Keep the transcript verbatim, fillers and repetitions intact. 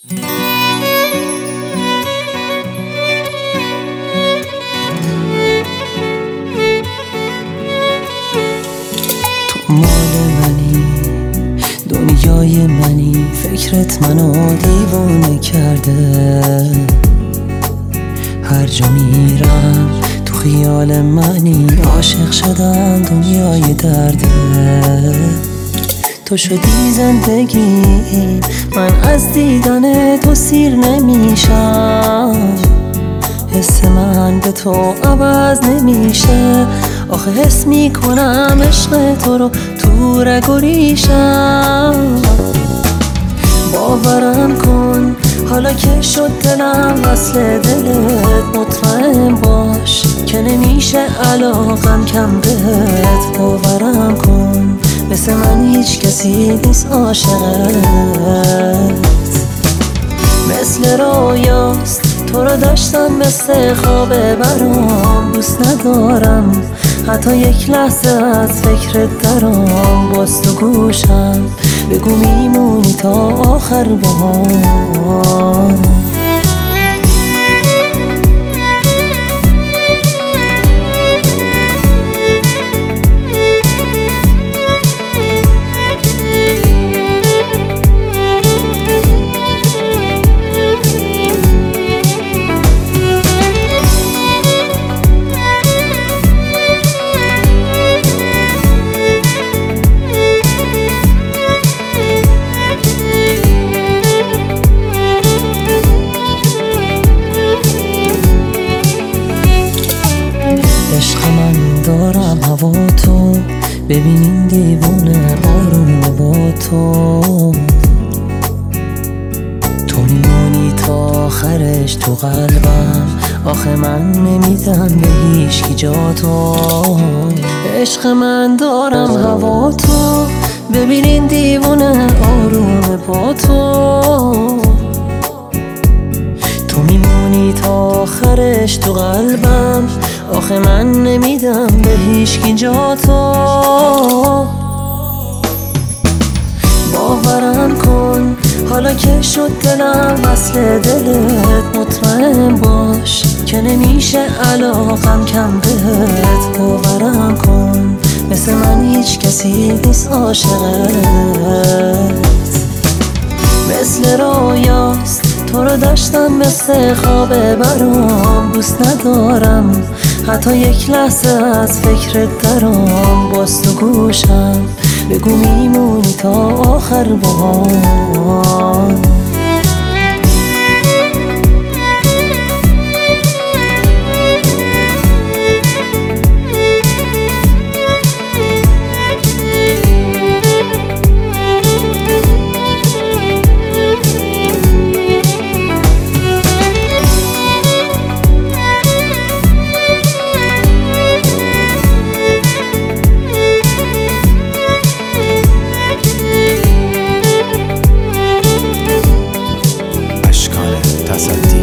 تو مال منی، دنیای منی، فکرت منو دیوونه کرده. هر جا میرم تو خیال منی، عاشق شدم دنیای درده. تو شدی زندگی، من از دیدن تو سیر نمیشم. حس من به تو عوض نمیشه، آخه حس میکنم عشق تو رو تو رگ و ریشم. باورم کن حالا که شد دلم وصل دلت، مطمئن باش که نمیشه علاقم کم بهت. باورم کن مثل من هیچ کسی نیست عاشقت. مثل رویاست تو رو داشتم، مثل خوابه برام دوست ندارم حتی یک لحظه از فکرت درام. باز تو گوشم بگو میمونی تا آخر بهار. عشق من دارم هوا تو، ببین این دیوونه آروم با تو. تو میمونی تا آخرش تو قلبم، آخه من نمیدم به هیچکی جا تو. عشق من دارم هوا تو، ببین این دیوونه آروم با تو. تو میمونی تا آخرش تو قلبم، آخه من نمیدم به هیچکی جا تو. باورم کن حالا که شد دلم وصل دلت، مطمئن باش که نمیشه علاقم کم بهت. باورم کن مثل من هیچ کسی نیست عاشقت. مثل رویاست تو رو داشتم، مثل خوابه برام دوست ندارم حتی یک لحظه از فکرت درام. باز تو گوشم بگو میمونی تا آخر بهار. تصدی